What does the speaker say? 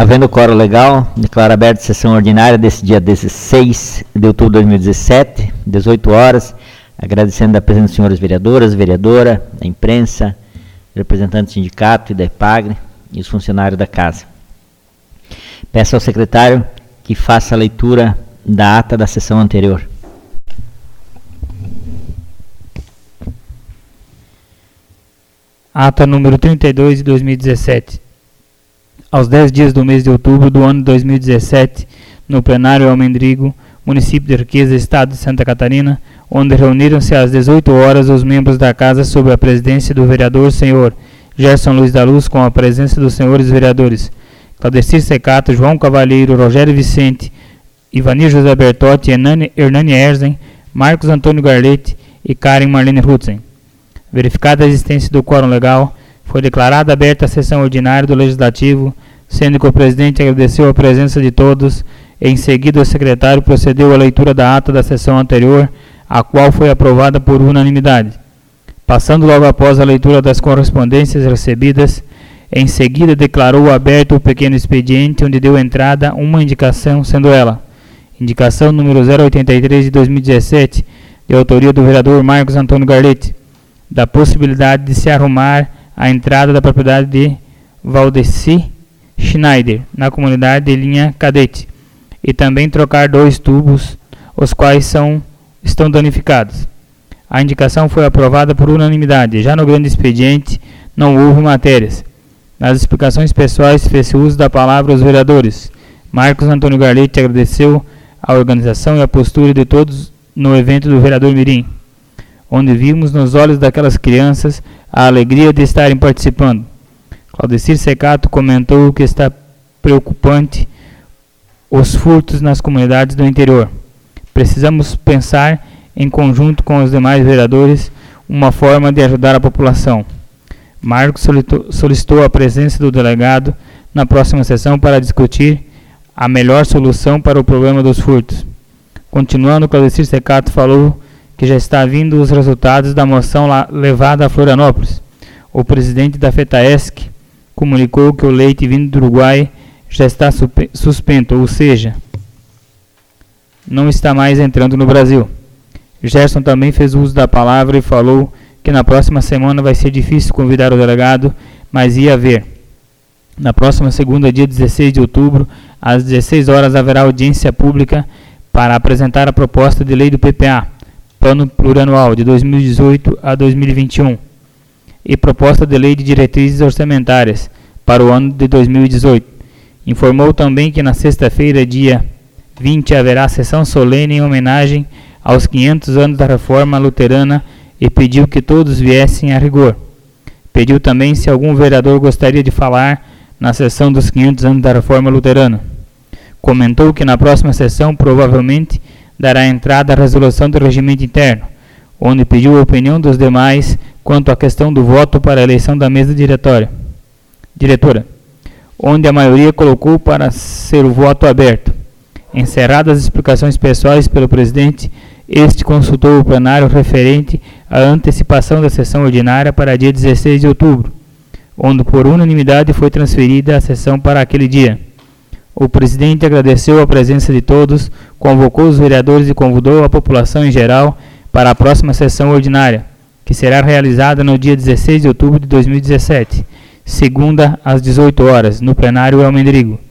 Havendo quórum legal, declaro aberta a sessão ordinária desse dia 16 de outubro de 2017, 18 horas, agradecendo a presença dos senhores vereadoras, vereadora, da imprensa, representantes do sindicato e da EPAGRE e os funcionários da casa. Peço ao secretário que faça a leitura da ata da sessão anterior. Ata número 32 de 2017. Aos 10 dias do mês de outubro do ano de 2017, no plenário Almendrigo, município de Riqueza, estado de Santa Catarina, onde reuniram-se às 18 horas os membros da casa sob a presidência do vereador senhor Gerson Luiz da Luz, com a presença dos senhores vereadores Claudecir Secato, João Cavalheiro, Rogério Vicente, Ivanir José Bertotti, Hernani Erzen, Marcos Antônio Garlete e Karen Marlene Hutzen. Verificada a existência do quórum legal, foi declarada aberta a sessão ordinária do Legislativo, sendo que o presidente agradeceu a presença de todos. Em seguida, o secretário procedeu à leitura da ata da sessão anterior, a qual foi aprovada por unanimidade. Passando logo após a leitura das correspondências recebidas, em seguida declarou aberto o pequeno expediente, onde deu entrada uma indicação, sendo ela indicação número 083 de 2017, de autoria do vereador Marcos Antônio Garlete, da possibilidade de se arrumar a entrada da propriedade de Valdeci Schneider, na comunidade de Linha Cadete, e também trocar 2 tubos, os quais estão danificados. A indicação foi aprovada por unanimidade. Já no grande expediente não houve matérias. Nas explicações pessoais fez uso da palavra os vereadores. Marcos Antônio Garlete agradeceu a organização e a postura de todos no evento do vereador Mirim, onde vimos nos olhos daquelas crianças a alegria de estarem participando. Claudecir Secato comentou que está preocupante os furtos nas comunidades do interior. Precisamos pensar, em conjunto com os demais vereadores, uma forma de ajudar a população. Marcos solicitou a presença do delegado na próxima sessão para discutir a melhor solução para o problema dos furtos. Continuando, Claudecir Secato falou que já está vindo os resultados da moção levada a Florianópolis. O presidente da FETAESC comunicou que o leite vindo do Uruguai já está suspenso, ou seja, não está mais entrando no Brasil. Gerson também fez uso da palavra e falou que na próxima semana vai ser difícil convidar o delegado, mas ia haver. Na próxima segunda, dia 16 de outubro, às 16 horas, haverá audiência pública para apresentar a proposta de lei do PPA, Plano Plurianual de 2018 a 2021, e proposta de lei de diretrizes orçamentárias para o ano de 2018. Informou também que na sexta-feira, dia 20, haverá sessão solene em homenagem aos 500 anos da Reforma Luterana e pediu que todos viessem a rigor. Pediu também se algum vereador gostaria de falar na sessão dos 500 anos da Reforma Luterana. Comentou que na próxima sessão provavelmente dará entrada à resolução do regimento interno, onde pediu a opinião dos demais quanto à questão do voto para a eleição da mesa diretora, onde a maioria colocou para ser o voto aberto. Encerradas as explicações pessoais pelo presidente, este consultou o plenário referente à antecipação da sessão ordinária para dia 16 de outubro, onde por unanimidade foi transferida a sessão para aquele dia. O presidente agradeceu a presença de todos, convocou os vereadores e convidou a população em geral para a próxima sessão ordinária, que será realizada no dia 16 de outubro de 2017, segunda às 18 horas, no plenário Almendrigo.